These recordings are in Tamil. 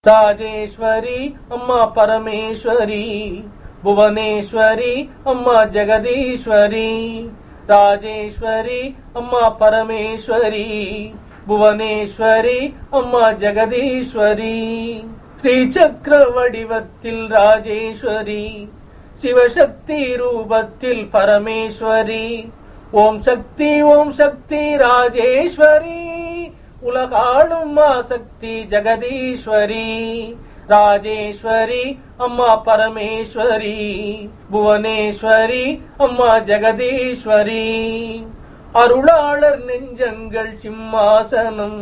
ராஜேஸ்வரி அம்மா பரமேஸ்வரி, புவனேஸ்வரி அம்மா ஜெகதீஸ்வரி. ராஜேஸ்வரி அம்மா பரமேஸ்வரி, புவனேஸ்வரி அம்மா ஜெகதீஸ்வரி. ஸ்ரீ சக்கர வடிவத்தில் ராஜேஸ்வரி, சிவசக்தி ரூபத்தில் பரமேஸ்வரி. ஓம் சக்தி ராஜேஸ்வரி, உலகாளும் சக்தி ஜெகதீஸ்வரி. ராஜேஸ்வரி அம்மா பரமேஸ்வரி, புவனேஸ்வரி அம்மா ஜெகதீஸ்வரி. அருளாளர் நெஞ்சங்கள் சிம்மாசனம்,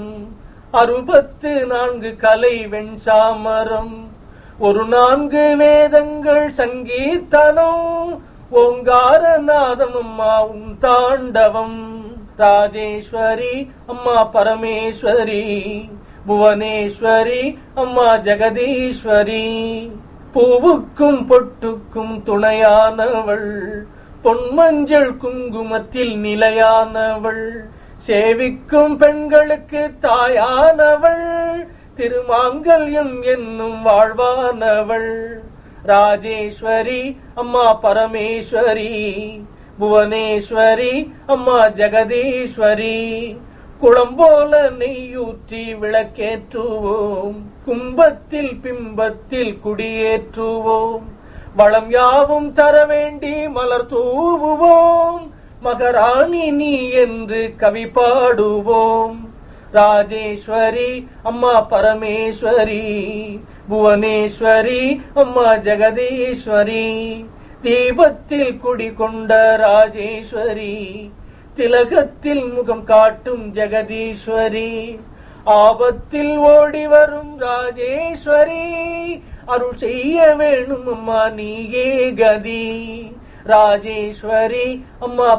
64 கலை வெண்சாமரம், ஒரு 4 வேதங்கள் சங்கீர்த்தனம், ஓங்காரநாதம் அம்மா உன் தாண்டவம். ராஜேஸ்வரி அம்மா பரமேஸ்வரி, புவனேஸ்வரி அம்மா ஜெகதீஸ்வரி. பூவுக்கும் பொட்டுக்கும் துணையானவள், பொன்மஞ்சள் குங்குமத்தில் நிலையானவள், சேவிக்கும் பெண்களுக்கு தாயானவள், திருமாங்கல்யம் என்னும் வாழ்வானவள். ராஜேஸ்வரி அம்மா பரமேஸ்வரி, புவனேஸ்வரி அம்மா ஜெகதீஸ்வரி. குளம் போல நெய்யூற்றி விளக்கேற்றுவோம், கும்பத்தில் பிம்பத்தில் குடியேற்றுவோம், வளம் யாவும் தர வேண்டி மலர் தூவுவோம், மகராணி நீ என்று கவி பாடுவோம். ராஜேஸ்வரி அம்மா பரமேஸ்வரி, புவனேஸ்வரி அம்மா ஜெகதீஸ்வரி. தீபத்தில் குடிகொண்ட ராஜேஸ்வரி, திலகத்தில் முகம் காட்டும் ஜெகதீஸ்வரி. ஆபத்தில் ஓடி வரும் ராஜேஸ்வரி, அருள் செய்ய வேணும் அம்மா நீயே கதி. ராஜேஸ்வரி அம்மா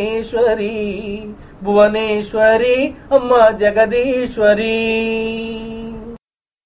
பரமேஸ்வரி, புவனேஸ்வரி அம்மா ஜெகதீஸ்வரி.